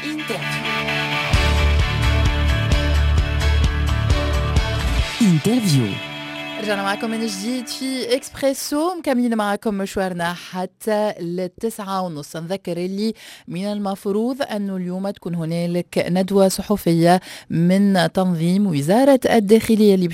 انترفيو. رجعنا معكم من جديد في إكسبريسو، مكملين معكم مشوارنا حتى 9:30. نذكر اللي من المفروض أنه اليوم تكون هنالك ندوة صحفية من تنظيم وزارة الداخلية اللي باش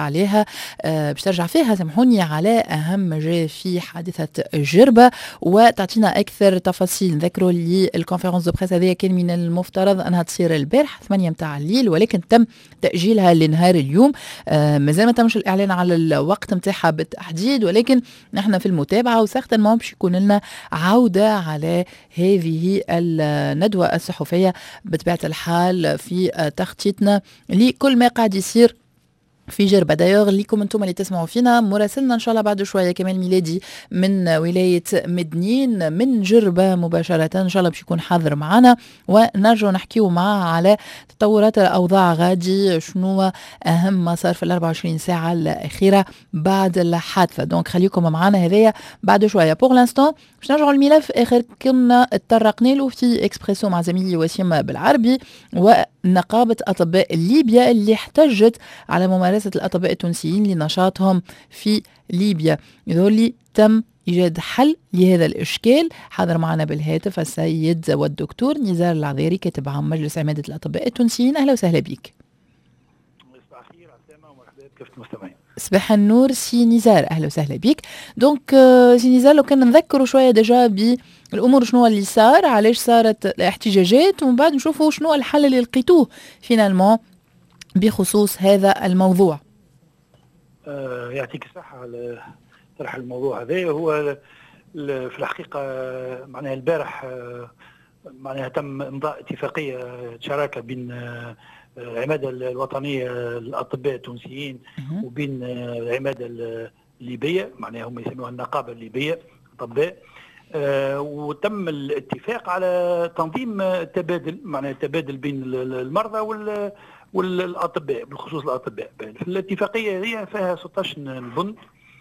ترجع فيها سامحوني على أهم ما جاء في حادثة جربة وتعطينا أكثر تفاصيل. نذكروا اللي الكونفرنس دو بريس هذه كان من المفترض أنها تصير البارح 8 متاع الليل، ولكن تم تأجيلها لنهار اليوم. مازال ما تمش الإعلان على الوقت متاعها بالتحديد، ولكن نحن في المتابعة وسيغتنمون باش يكون لنا عودة على هذه الندوة الصحفية بطبيعة الحال في تخطيطنا لكل ما قاعد يصير في جربة. دايوغ ليكم انتم اللي تسمعوا فينا مراسلنا ان شاء الله بعد شويه كمان ميلادي من ولايه مدنين من جربة مباشره، ان شاء الله باش يكون حاضر معنا ونرجع نحكيو معاه على تطورات الاوضاع غادي، شنو اهم ما صار في ال 24 ساعه الاخيره بعد الحادثه. دونك خليكم معنا هذايا بعد شويه. بور لانستون باش نرجعوا الملف اخر كنا اتطرقنا له في اكسبريسو مع زميلي وسيم بالعربي ونقابه اطباء ليبيا اللي احتجت على ممارسة الأطباء التونسيين لنشاطهم في ليبيا. يقول تم إيجاد حل لهذا الإشكال. حاضر معنا بالهاتف السيد والدكتور نزار العذيري كاتب عام مجلس عمادة الأطباء التونسيين. أهلا وسهلا بك. صباح الخير عسلامة ومرحبا كيف المستمعين. صباح النور سي نزار، أهلا وسهلا بك. دونك سي نزار لو كنا نذكروا شوية ديجا بالأمور شنو اللي صار، علاش صارت الاحتجاجات، ومن بعد نشوفوا شنو الحل اللي لقيتوه فينالمون بخصوص هذا الموضوع. يعطيك الصحة على طرح الموضوع هذا. هو في الحقيقة معناها البارح معناها تم إمضاء اتفاقية شراكة بين العمادة الوطنية للأطباء التونسيين وبين العمادة الليبية، معناها هم يسموها النقابة الليبية أطباء، وتم الاتفاق على تنظيم تبادل، معناها تبادل بين المرضى والاطباء، بالخصوص الاطباء. الاتفاقيه هي فيها 16 بند،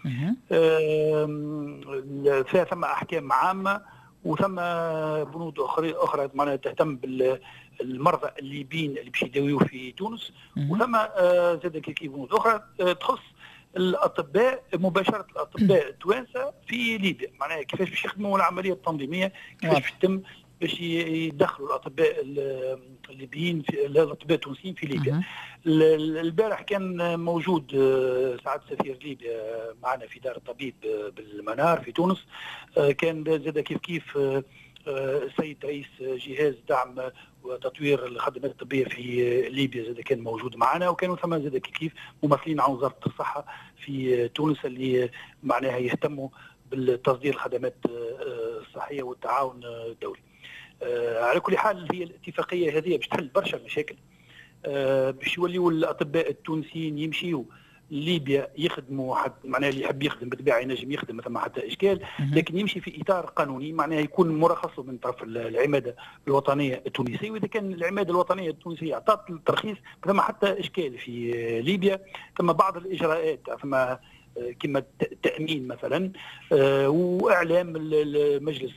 فيها ثم احكام عامه وثم بنود اخرى معناها تهتم بالمرضى الليبيين اللي باش يداويو في تونس، وثم زاد كيف بنود اخرى تخص الاطباء مباشره، الاطباء التوانسه في ليبيا، معناها كيفاش باش يخدموا العمليه التنظيميه، كيفاش باش تتم باش يدخلوا الاطباء الليبيين في الاطباء التونسيين في ليبيا. البارح كان موجود سعاده سفير ليبيا معنا في دار الطبيب بالمنار في تونس، كان زاد كيف السيد رئيس جهاز دعم وتطوير الخدمات الطبيه في ليبيا زاد كان موجود معنا، وكانوا ثم زاد كيف ممثلين عن وزاره الصحه في تونس اللي معناها يهتموا بالتصدير الخدمات الصحيه والتعاون الدولي. على كل حال هي الاتفاقيه هذه باش تحل برشا مشاكل، باش يوليوا الاطباء التونسيين يمشيوا ليبيا يخدموا، حتى معناها اللي يحب يخدم بالطبيعه ينجم يخدم ما ثم حتى اشكال، لكن يمشي في اطار قانوني، معناها يكون مرخص من طرف العماده الوطنيه التونسيه، واذا كان العماده الوطنيه التونسيه اعطت الترخيص ما ثم حتى اشكال في ليبيا. ثم بعض الاجراءات ثم كما التامين مثلا، واعلام المجلس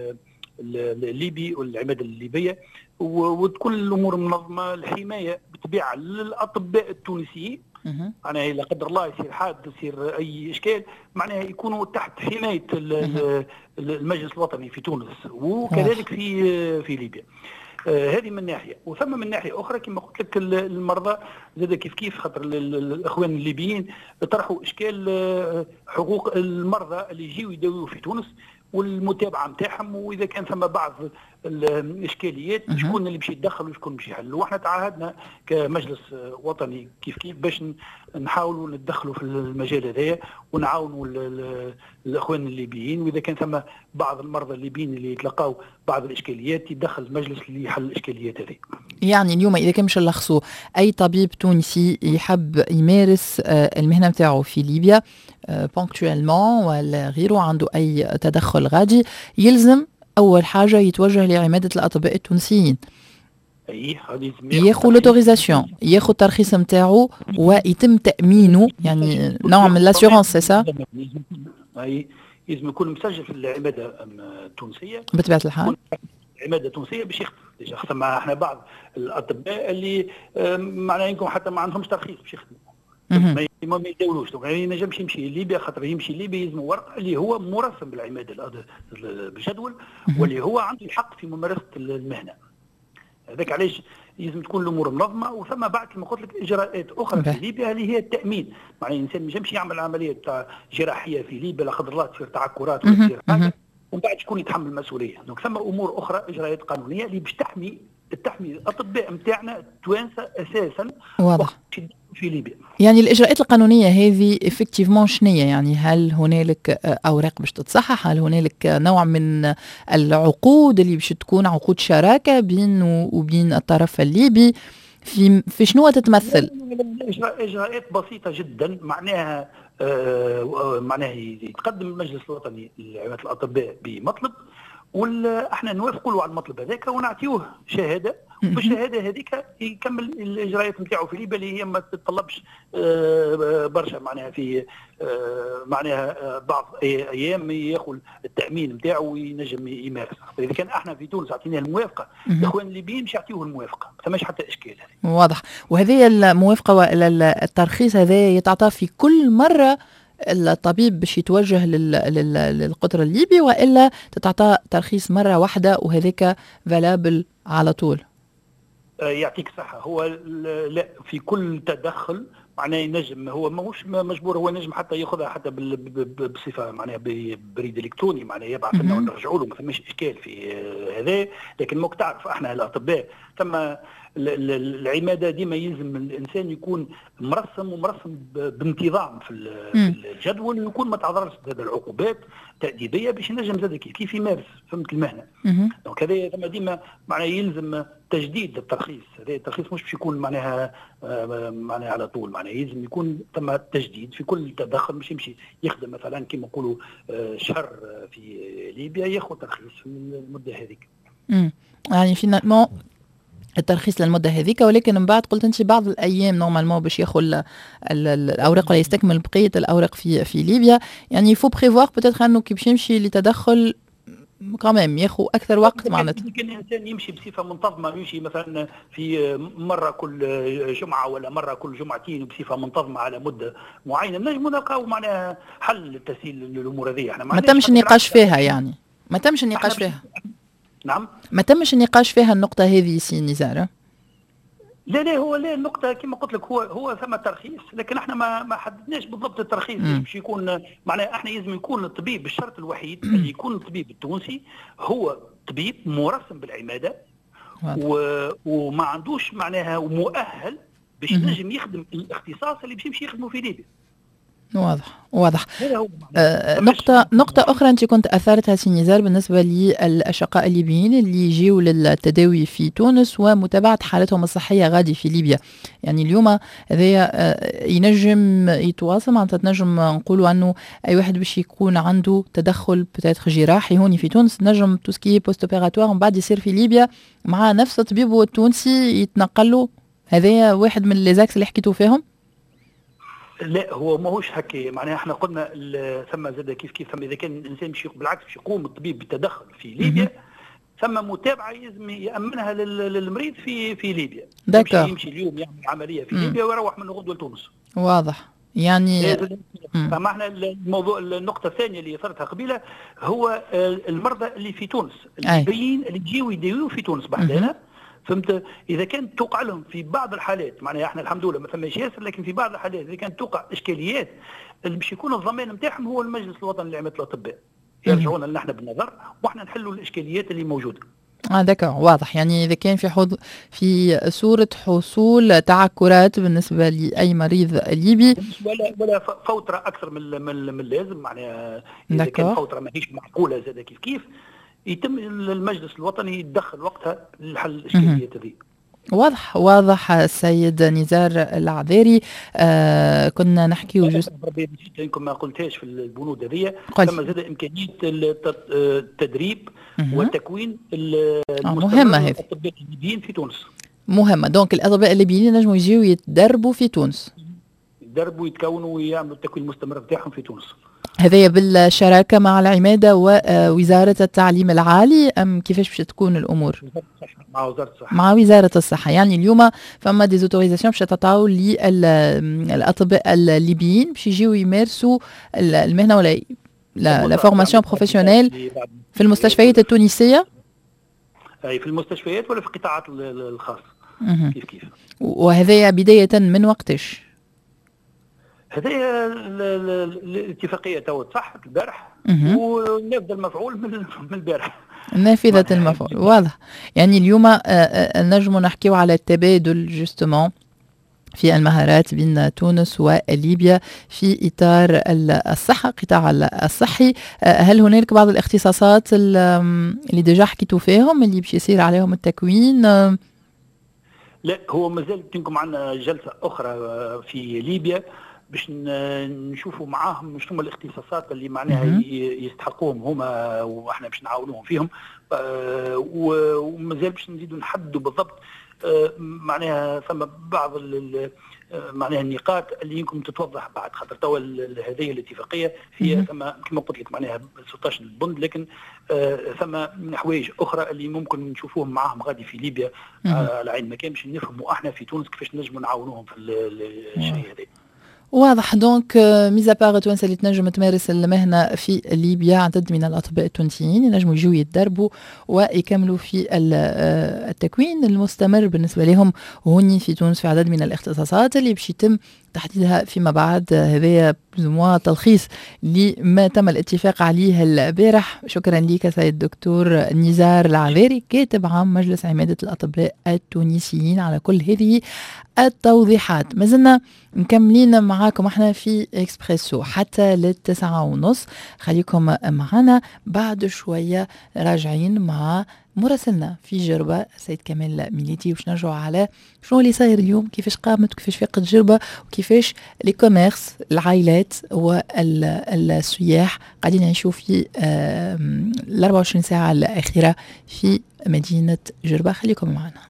الليبي والعماده الليبيه، وتكون الامور منظمه. الحمايه بالطبيعه للاطباء التونسيين، معناها لا قدر الله يصير حادث يصير اي اشكال، معناها يكونوا تحت حمايه المجلس الوطني في تونس وكذلك في ليبيا. هذه من ناحيه، وثم من ناحيه اخرى كما قلت لك المرضى زاد كيف خاطر الاخوان الليبيين طرحوا اشكال حقوق المرضى اللي يجيوا يداويوا في تونس والمتابعه نتاعهم، واذا كان ثم بعض الاشكاليات شكون اللي باش يتدخل وشكون باش يحل. واحنا تعهدنا كمجلس وطني كيف باش نحاولوا نتدخلوا في المجال هذايا ونعاونوا الاخوان الليبيين، واذا كان ثم بعض المرضى الليبيين اللي يتلقاو بعض الاشكاليات يتدخل المجلس لحل الاشكاليات هذه. يعني اليوم اذا كان مش نلخصوا اي طبيب تونسي يحب يمارس المهنه نتاعو في ليبيا بونكتوالمون ولا غيره عنده اي تدخل غادي، يلزم اول حاجه يتوجه لعماده الاطباء التونسيين، ياخذ لوتوريزاسيون، ياخذ الترخيص نتاعو ويتم تامينه، يعني نوع من لاسيورونس. سي سا لازم يكون مسجل في العماده التونسيه بطبيعه الحال، العماده التونسيه باش يخدم ديجا، خاطر ما احنا بعض الاطباء اللي معناها يمكن حتى ما عندهمش ترخيص باش يخدموا، ما يداولوش. ما ينجمش يمشي ليبيا، خاطر يمشي ليبيا يلزم ورقه اللي هو مرسم بالعماده بالجدول، واللي هو عنده الحق في ممارسه المهنه. هذاك علاش لازم تكون الامور منظمه، وثم بعد كما قلت لك اجراءات اخرى في ليبيا اللي هي التامين. معناها الانسان ما ينجمش يعمل عمليه تاع جراحيه في ليبيا لا قدر الله تصير تعكرات ولا تصير حاجه ومن بعد شكون يتحمل المسؤوليه. دونك ثم امور اخرى اجراءات قانونيه اللي باش تحمي الاطباء نتاعنا التوانسه اساسا. واضح. في ليبيا يعني الاجراءات القانونيه هذه افكتيفمون شنية؟ يعني هل هنالك اوراق باش تتصحح؟ هل هنالك نوع من العقود اللي باش تكون عقود شراكه بين وبين الطرف الليبي؟ في شنو تتمثل؟ اجراءات بسيطه جدا، معناها معناها يتقدم المجلس الوطني لعماده الاطباء بمطلب، واحنا نوافقوا له على المطلب هذاك ونعطيوه شهاده، وبالشهاده هذيك يكمل الاجراءات نتاعو في ليبيا اللي هي ما تتطلبش برشا، معناها في معناها بعض ايام ياخذ التامين نتاعو وينجم يمارس. اذا كان احنا في تونس اعطيناه الموافقه، الاخوان الليبيين مش يعطيوه الموافقه، ما ثماش حتى اشكال. واضح. وهذه الموافقه والترخيص هذا يتعطى في كل مره الطبيب باش يتوجه للقطر الليبي، والا تتعطى ترخيص مره واحده وهذاك فالابل على طول؟ يعطيك صحه. هو لا، في كل تدخل معناه ينجم، هو ماهوش مجبور، هو ينجم حتى ياخذها حتى بصفه معناها بريد الكتروني، معناه يبعث لنا ونرجعوا له، ما ثماش اشكال في هذا. لكن موك تعرف احنا الاطباء ثم العماده ديما يلزم الانسان يكون مرسم ومرسم بانتظام في الجدول، ويكون ما تعرضش لهذه العقوبات تاديبيه باش ينجم زاد كيف يمارس فهمت المهنه. دونك هذا ثم ديما معناه يلزم تجديد الترخيص. هذا الترخيص مش باش يكون معناها على طول، معناه يلزم يكون ثم تجديد في كل تدخل، مش يمشي يخدم مثلا كما نقولوا شهر في ليبيا ياخذ ترخيص في المده هذيك. يعني فينالمون الترخيص للمده هذيك، ولكن من بعد قلت انت بعض الايام نورمالمون باش ياخذ الاوراق ولا يستكمل بقيه الاوراق في ليبيا. يعني فو بريفوار بوتيتر انه كي باش يمشي لتدخل كمان ياخذ اكثر وقت معناتها. يمكن الانسان يمشي بصفه منتظمه، يمشي مثلا في مره كل جمعه ولا مره كل جمعتين بصفه منتظمه على مده معينه، نجم نلقاو معناها حل لتسهيل الامور هذه. احنا ما تمش النقاش فيها، يعني ما تمش النقاش فيها. نعم، ما تمش النقاش فيها النقطة هذه سي نزار. لا هو لا، النقطة كما قلت لك هو ثم ترخيص، لكن احنا ما حددناش بالضبط الترخيص باش يكون. معناها احنا لازم يكون الطبيب بالشرط الوحيد اللي يكون الطبيب التونسي هو طبيب مرسم بالعمادة وما عندوش معناها ومؤهل باش ينجم يخدم الاختصاص اللي باش يمشي يخدمه في ليبيا. واضح. نقطة أخرى أنت كنت أثارتها سي نزار بالنسبة للأشقاء الليبيين اللي يجيوا للتداوي في تونس ومتابعة حالتهم الصحية غادي في ليبيا. يعني اليوم هذا ينجم يتواصل مع تنجم نقولوا أنه أي واحد باش يكون عنده تدخل بتاتر جراحي هوني في تونس نجم توسكي بوست اوبيراتوار ومن بعد يصير في ليبيا مع نفس الطبيب التونسي يتنقلوا. هذا واحد من ليزاكس اللي حكيتوا فيهم. لا هو ماهوش هكا، معناها احنا قلنا ثم زاد كيف ثم اذا كان الانسان بالعكس باش يقوم الطبيب بالتدخل في ليبيا ثم متابعه يلزم يامنها للمريض في ليبيا. يمشي اليوم يعمل عمليه في ليبيا ويروح من غدوه لتونس. واضح. يعني فما احنا الموضوع النقطه الثانيه اللي اثرتها قبيله هو المرضى اللي في تونس الليبيين اللي يجيو يداويو في تونس بحدنا. فهمت؟ اذا كانت توقع لهم في بعض الحالات، معناها احنا الحمد لله ما ثماش ياسر، لكن في بعض الحالات اذا كانت توقع اشكاليات اللي باش يكون الضمان نتاعهم هو المجلس الوطني لعماده الاطباء. يرجعونا لنا احنا بالنظر واحنا نحلوا الاشكاليات اللي موجوده. دكا واضح. يعني اذا كان في صوره حصول تعكرات بالنسبه لاي مريض ليبي ولا فوتره اكثر من اللازم، معناها اذا كان فوتره ماهيش معقوله زاد كيف يتم المجلس الوطني يتدخل وقتها لحل الاشكاليات هذه. واضح السيد نزار العذاري. كنا نحكي يمكن ما قلتهاش في البنود هذه، ثم زاد امكانيه التدريب وتكوين مهمه هذه الاطباء الليبيين في تونس. مهمه. دونك الاطباء الليبيين ينجموا يجيو يتدربوا في تونس. يتدربوا ويتكونوا ويعملوا التكوين المستمر بتاعهم في تونس. هذايا بالشراكة مع العمادة ووزارة التعليم العالي أم كيفاش باش تكون الأمور؟ مع وزارة الصحة. مع وزارة الصحة. يعني اليوم فما ديزوتوريزاسيون باش تعطاو للأطباء الليبيين باش يجيو يمارسوا المهنة ولا لا فورماسيون بروفيسيونيل في المستشفيات التونسية؟ أي في المستشفيات ولا في القطاعات الخاصة. كيف وهذا بداية من وقتش؟ هذه الاتفاقية تو تصحت البارح ونبدا المفعول من البارح. نافذة المفعول واضح. يعني اليوم نجم نحكيو على التبادل جوستومون في المهارات بين تونس وليبيا في إطار الصحة، قطاع الصحي. هل هناك بعض الاختصاصات اللي ديجا حكيتوا فيهم اللي باش يصير عليهم التكوين؟ لا، هو مازال يمكن معنا جلسة أخرى في ليبيا باش نشوفوا معاهم شنو الاختصاصات اللي معناها يستحقوهم هما واحنا باش نعاونوهم فيهم، ومازال باش نزيدوا نحددوا بالضبط معناها ثم بعض معناها النقاط اللي يمكن تتوضح بعد خاطر توا هذه الاتفاقيه هي ثم كما قلت لك معناها 16 بند، لكن ثم حوايج اخرى اللي ممكن نشوفوهم معاهم غادي في ليبيا على عين مكان باش نفهموا احنا في تونس كيفاش نجموا نعاونوهم في الشيء هذا. واضح. دونك ميزا باغ التوانسه اللي تنجم تمارس المهنه في ليبيا عدد من الاطباء التونسيين ينجموا يجوا يتدربوا ويكملوا في التكوين المستمر بالنسبه لهم هوني في تونس في عدد من الاختصاصات اللي باش يتم تحديدها فيما بعد. هذا بزموا تلخيص لما تم الاتفاق عليه البارح. شكرا لك سيد الدكتور نزار العذاري كاتب عام مجلس عمادة الأطباء التونسيين على كل هذه التوضيحات. ما زلنا مكملين معاكم احنا في اكسبريسو حتى 9:30. خليكم معنا بعد شوية راجعين مع مراسلنا في جربة السيد كمال ميليتي وش نرجعوا على شنو اللي صاير اليوم، كيفاش قامت وكيفاش فاقت جربة وكيفاش لي كوميرس العائلات والسياح قاعدين يعيشوا في 24 ساعة الأخيرة في مدينة جربة. خليكم معنا.